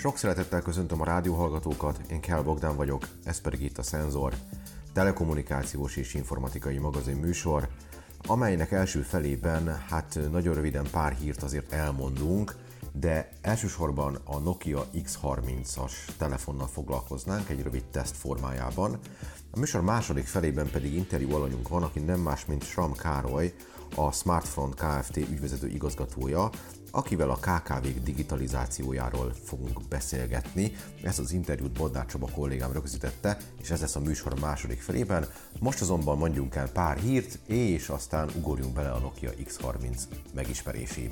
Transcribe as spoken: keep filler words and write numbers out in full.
Sok szeretettel köszöntöm a rádióhallgatókat, én Kell Bogdán vagyok, ez pedig itt a Szenzor, telekommunikációs és informatikai magazin műsor, amelynek első felében hát nagyon röviden pár hírt azért elmondunk, de elsősorban a Nokia X harmincas telefonnal foglalkoznánk egy rövid teszt formájában. A műsor második felében pedig interjú alanyunk van, aki nem más, mint Schramm Károly, a Smartfront Kft. Ügyvezető igazgatója, akivel a ká ká vék digitalizációjáról fogunk beszélgetni. Ezt az interjút Bodnár Csaba kollégám rögzítette, és ez lesz a műsor második felében. Most azonban mondjunk el pár hírt, és aztán ugorjunk bele a Nokia X harminc megismerésébe.